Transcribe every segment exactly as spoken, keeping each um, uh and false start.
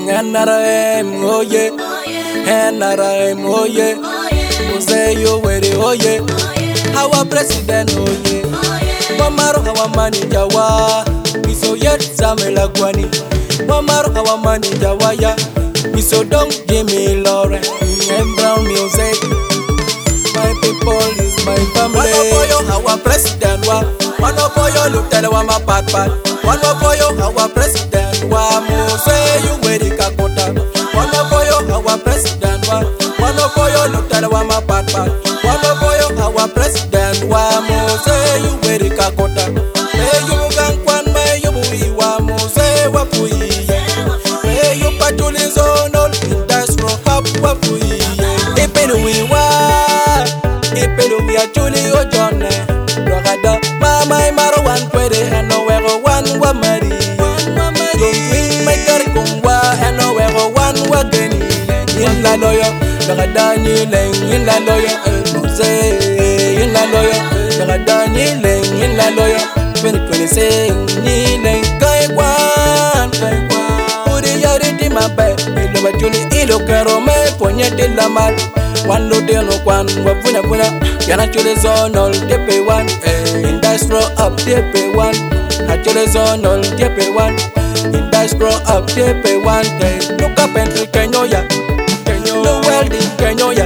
N R M, oh yeah, N R M, oh yeah, Jose you ready, oh yeah, our president, oh yeah, Mamaro our manager wa, we so yet Samela Gwani, Mamaro our manager wa ya, we so don't give me Lauren, and brown music, my people is my family. One for you, our president wa, one for you, look tell wa my pat pat, one for you, our president wa, Mose you ready kakota, one for you, our president wa, one for you, look tell wa my pat pat, one for you, our president wa, Mose you ready kakota, may you gang kwan may you bui wa, Mose wa fui, may you patulis on all industrial hub wa fui, ipenu we wa, ipenu we a chuli o John, Rogada, mama maro one kwede and no wego one wa mari, my garikungwa and no wego one wa geni, in la loya, Rogada niling, in la loya, Mose, in la loya, Rogada niling, in la loya, twenty twenty-six, niling, Kaiwan, Kaiwan, Uri yariti mabe, ilo batuni ilo kero me, ponyete la mal. One load no one, wapuna puna, yana chule zonol, tepe one, industrial up, tepe one, hachule zonol, tepe one, industrial up, tepe one, look up and Kenyoya, no welding, Kenyoya,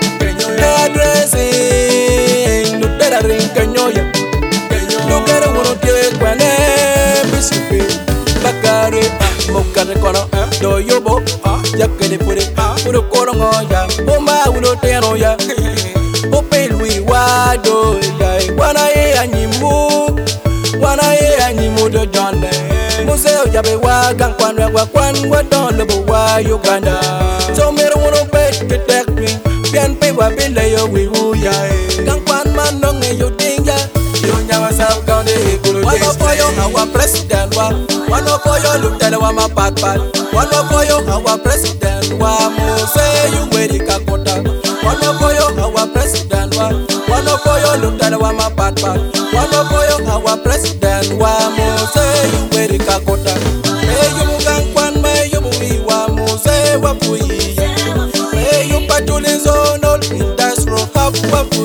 hairdressing, look better in Kenyoya, look at a one of the one, Mississippi, Bakari, Mokare Kono, do your book, Yakani put it, put a coronga, Oma ulo teno ya, Opelwi wado, Wana ye animu, Wana ye animu do John, Museo Yabe Wagan Kwan Wakwan, Wadon Lebuwa, Uganda. So Mero Wono Bet, get back me, Pian Pewa Bilayo, we woo ya, Gankwan man long a you dinga, you never South County, one for you, our president, one for you, look at our pat pat, one for you, our president, one say you ready kakota, one for you, our president, one for you, look at our pat pat, one for you, our president, one say you ready kakota, may you gang one, may you be one, say what we, may you patulis on all industrial hub, what we.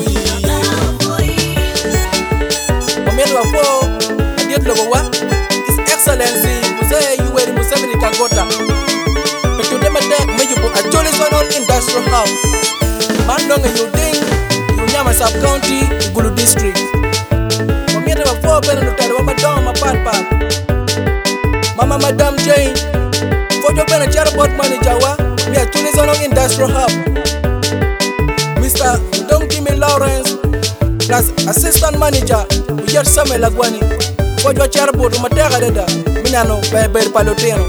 His Excellency, Muse, you were Museveni Kagota. But you never take me, you put a jolly on all industrial hub. Mandong and you ding, you Yama sub county, Gulu district. For me, there were four better to tell Madame, my papa. Mama, Madame Jane, for your better chatbot manager, we are jolly on all industrial hub. Mister Don't give me Lawrence, plus assistant manager, we are Samuel Lagwani. For your chairboard, Matera Deda, Minano, Baby Palotino.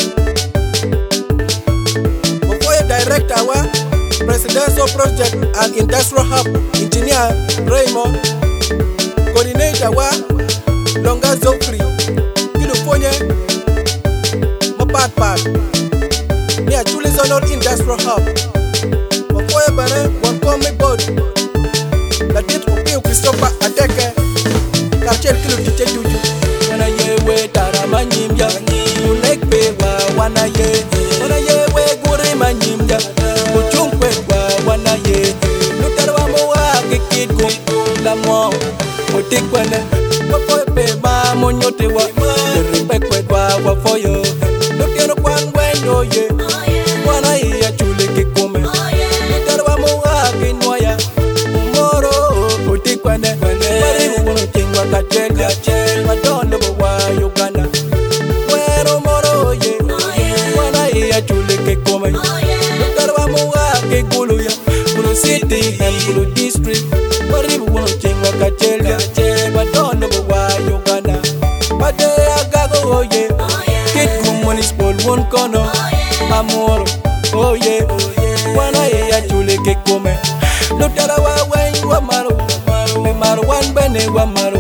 For your director, Presidential Project and Industrial Hub, Engineer Raymond, Coordinator, Longa Zofri, California, Mapat Pat, near Tulizonal Industrial Hub. For your banner, one comic board, the date of Pio Christopher Adeke. Kachel kilo tite juju wana yewe taramanyimya ulek pewa wana ye wana yewe gure manyimya kuchungwe kwa wana ye lutarwa mowa kikiko la mo mutikwana wafoye pema monyote wa ripe kwa wafoyo lutero kwangwe nyoye wana ye achule kikome lutarwa mowa kinwaya umoro mutikwana Kachel, Kachel, Madonna, Uganda. Where Moro, ye, Wana, ye, Chule, Kome, Lutarwa, Kuluya, Kulu City, and Kulu District. What if you want to change Kachel, Kachel, Madonna, Uganda? But they are Gago, ye, Kid Kumani Spol, one corner, Amor, oh yeah, Wana, ye, Chule, Kome, Lutarwa, when you are Maru, Maru, one Bene, one Maru.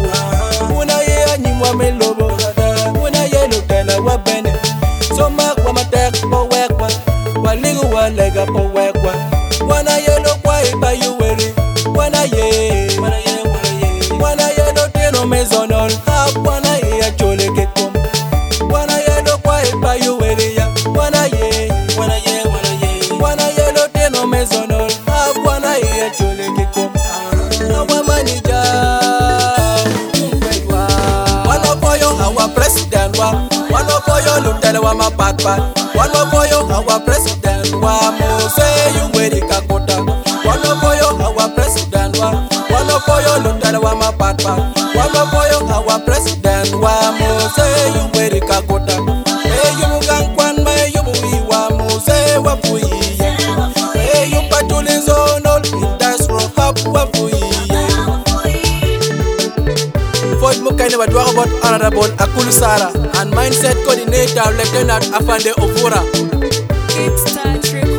Melobo, when I yellow tell wa bene. So mark wa matek po wekwa, wa ligu wa lega po wekwa. When I yellow quiet by you weary, when I ye, when I ye, when I yellow teno maison all up, when I ye a chole get come. When I yellow quiet by you weary, when I ye. lundele wa mapatpat. One more for you, our president. Wa Mose Yoweri Kaguta. One more for you, our president. Wa one more for you, lundele wa mapatpat. One more for you, our president. Wa Mose Yoweri Kaguta. Hey, you mugangwan, may you mui wa Mose wa fuiye. Hey, you patulizonol, industrial hub wa fuiye. Void Mukaine wa talk about Honorable Akulu Sara and Mindset Coordinator Lieutenant Afande Ofura. It's time.